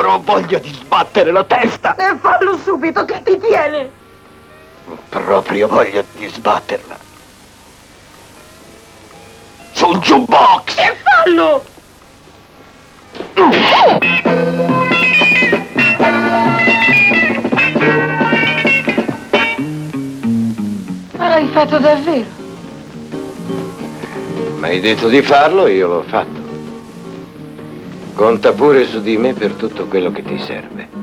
giuro, voglio di sbattere la testa. E fallo subito, che ti tiene. Proprio voglio di sbatterla. Sul jukebox. E fallo. Ma l'hai fatto davvero? Mi hai detto di farlo, io l'ho fatto. Conta pure su di me per tutto quello che ti serve.